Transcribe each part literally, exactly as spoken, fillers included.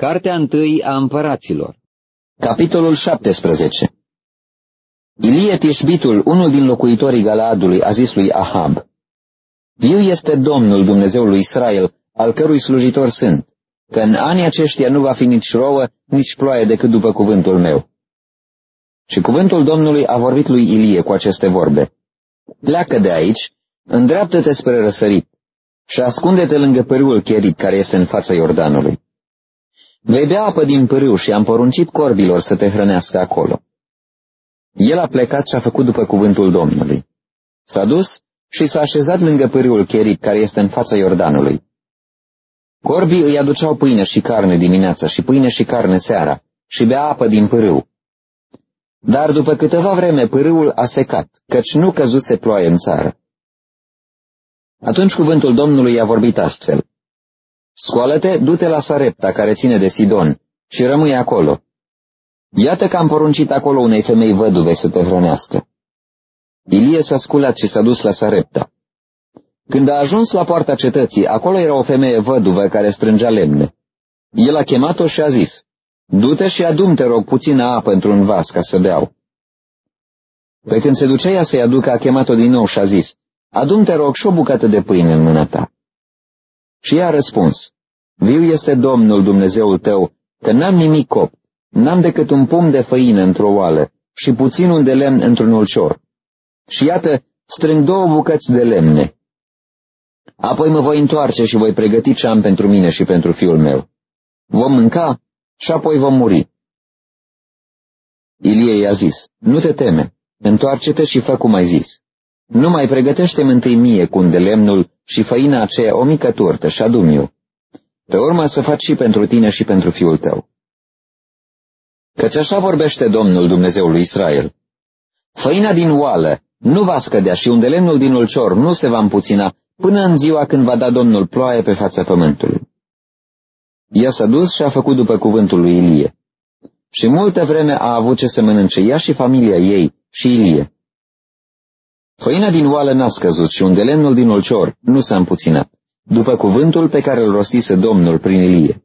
Cartea întâi a împăraților. Capitolul șaptesprezece. Ilie Tișbitul, unul din locuitorii Galaadului, a zis lui Ahab: Viu este Domnul Dumnezeul lui Israel, al cărui slujitor sunt, că în anii aceștia nu va fi nici rouă, nici ploaie decât după cuvântul meu. Și cuvântul Domnului a vorbit lui Ilie cu aceste vorbe: Pleacă de aici, îndreaptă-te spre răsărit și ascunde-te lângă pârâul Cherit care este în fața Iordanului. Vei bea apă din pârâu și am poruncit corbilor să te hrănească acolo. El a plecat și a făcut după cuvântul Domnului. S-a dus și s-a așezat lângă pârâul Cherit care este în fața Iordanului. Corbii îi aduceau pâine și carne dimineața și pâine și carne seara și bea apă din pârâu. Dar după câteva vreme pârâul a secat, căci nu căzuse ploaie în țară. Atunci cuvântul Domnului a vorbit astfel: Scoală-te, du-te la Sarepta, care ține de Sidon, și rămâi acolo. Iată că am poruncit acolo unei femei văduve să te hrănească. Ilie s-a sculat și s-a dus la Sarepta. Când a ajuns la poarta cetății, acolo era o femeie văduvă care strângea lemne. El a chemat-o și a zis: Du-te și adu-mi, te rog, puțină apă într-un vas ca să beau. Pe când se ducea ea să-i aducă, a chemat-o din nou și a zis: Adu-mi, te rog, și o bucată de pâine în mâna ta. Și ea a răspuns: Viu este Domnul Dumnezeul tău, că n-am nimic copt, n-am decât un pumn de făină într-o oală și puținul de lemn într-un ulcior. Și iată, strâng două bucăți de lemne. Apoi mă voi întoarce și voi pregăti ce am pentru mine și pentru fiul meu. Vom mânca și apoi vom muri. Ilie i-a zis: Nu te teme, întoarce-te și fă cum ai zis. Numai pregătește-mi întâi mie cu de lemnul și făina aceea o mică turtă și adu-mi eu. Pe urmă să faci și pentru tine și pentru fiul tău. Căci așa vorbește Domnul Dumnezeul lui Israel: Făina din oală nu va scădea și unde lemnul din ulcior nu se va împuțina până în ziua când va da Domnul ploaie pe fața pământului. Ea s-a dus și a făcut după cuvântul lui Ilie. Și multă vreme a avut ce să mănânce ea și familia ei și Ilie. Făina din oală n-a scăzut și unde lemnul din ulcior nu s-a împuținat, după cuvântul pe care îl rostise Domnul prin Ilie.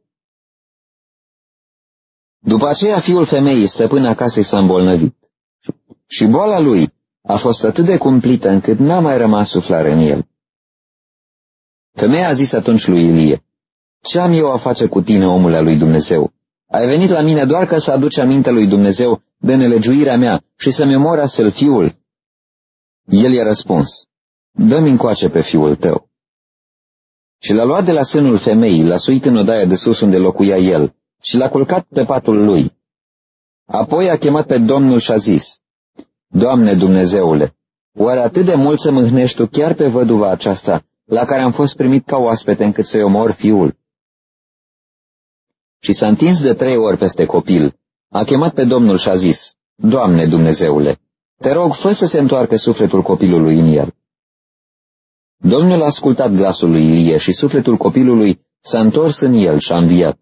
După aceea fiul femeii, stăpâna casei, s-a îmbolnăvit. Și boala lui a fost atât de cumplită încât n-a mai rămas suflare în el. Femeia a zis atunci lui Ilie: Ce am eu a face cu tine, omul al lui Dumnezeu? Ai venit la mine doar ca să aduci aminte lui Dumnezeu de nelegiuirea mea și să-mi omori astfel fiul? El i-a răspuns: Dă-mi încoace pe fiul tău. Și l-a luat de la sânul femeii, l-a suit în odaia de sus unde locuia el și l-a culcat pe patul lui. Apoi a chemat pe Domnul și a zis: Doamne Dumnezeule, oare atât de mult să mâhnești tu chiar pe văduva aceasta, la care am fost primit ca oaspete, încât să-i omor fiul? Și s-a întins de trei ori peste copil, a chemat pe Domnul și a zis: Doamne Dumnezeule, te rog, fă să se întoarcă sufletul copilului în el. Domnul a ascultat glasul lui Ilie și sufletul copilului s-a întors în el și a înviat.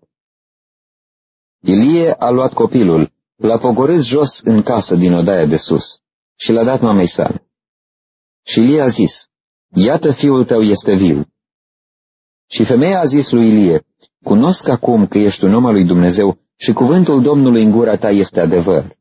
Ilie a luat copilul, l-a pogorât jos în casă din odaia de sus și l-a dat mamei sale. Și Ilie a zis: Iată, fiul tău este viu. Și femeia a zis lui Ilie: Cunosc acum că ești un om al lui Dumnezeu și cuvântul Domnului în gura ta este adevăr.